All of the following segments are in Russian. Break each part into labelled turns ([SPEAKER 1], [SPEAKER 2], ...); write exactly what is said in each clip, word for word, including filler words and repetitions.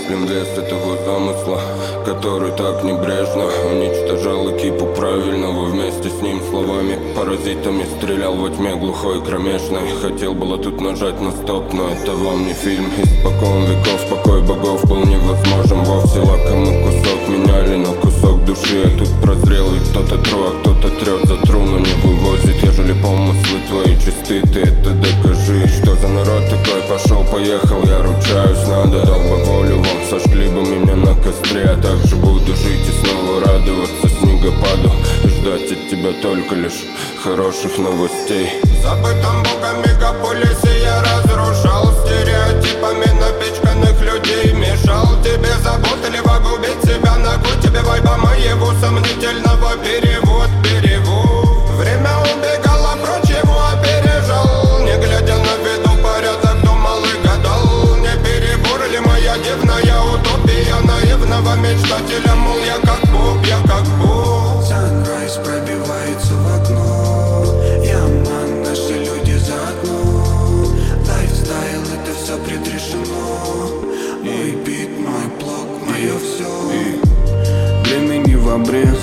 [SPEAKER 1] выщиплем вес этого замысла, который так небрежно уничтожал экипу правильного. Вместе с ним словами паразитами стрелял во тьме глухой кромешной. Хотел было тут нажать на стоп, но это вам не фильм. Испокон веков покой богов был невозможен вовсе. Лакомый кусок меняли на кусок души. Я тут прозрел, и кто-то тру, а кто-то трет за тру, но не вывозит. Ежели помыслы твои чисты, ты это докажи. Что за народ такой? Пошел, поехал, я ручаюсь, надо. Дал бы волю вам, сожгли бы меня на костре. Я также буду жить и снова радоваться снегопаду и ждать от тебя только лишь хороших новостей.
[SPEAKER 2] В забытом богом мегаполисе я разрушал стереотипами напичканных людей. Мешал тебе заботливо губить себя, ногу тебе вайба моего сомнительного. Перевод, перевод. Время убегало прочь, его опережал. Не глядя на виду порядок, думал и гадал. Не перебор ли моя дивная утопия наивного мечтателя? Мол, я как бог, я как бог.
[SPEAKER 3] Sunrise пробивается в окно. Я ман, наши люди заодно. Лайфстайл, это все предрешено. Мой бит, мой блог, мое все. И времени в обрез.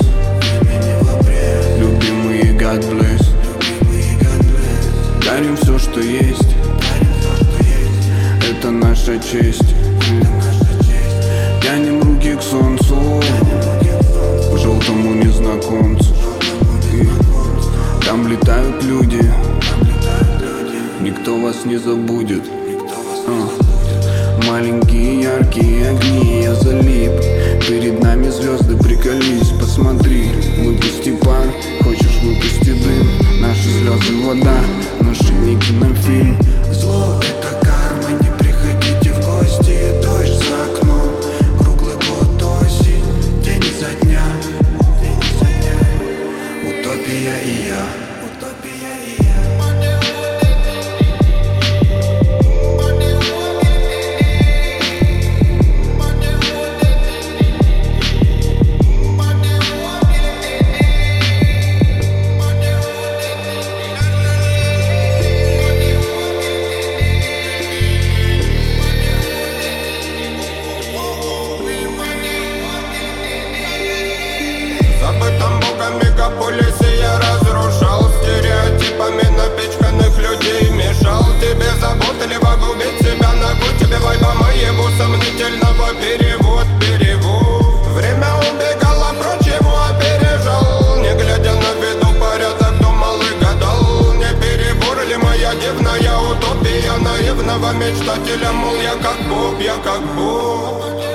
[SPEAKER 3] Любимые God bless. Дарим все, что есть. Это наша честь. Тянем руки к солнцу, к желтому незнакомцу. И там летают люди, никто вас не забудет. а. Маленькие яркие огни, я залип. Перед нами звезды, приколись, посмотри. Выпусти пар, хочешь выпусти дым. Наши слезы вода, наши не кинофильм. Зло это карма, не приходите в гости. Дождь за окном, круглый год осень. День изо дня, день изо дня. Утопия и я. Утопия и я.
[SPEAKER 2] В забытом богом мегаполисе я разрушал стереотипами напичканных людей. Мешал тебе заботливо губить себя, ногу тебе вайба моего сомнительного. Перевод, перевод. Время убегало прочь, его опережал. Не глядя на виду порядок, думал и гадал. Не перебор ли моя дивная утопия наивного мечтателя? Мол, я как бог, я как бог.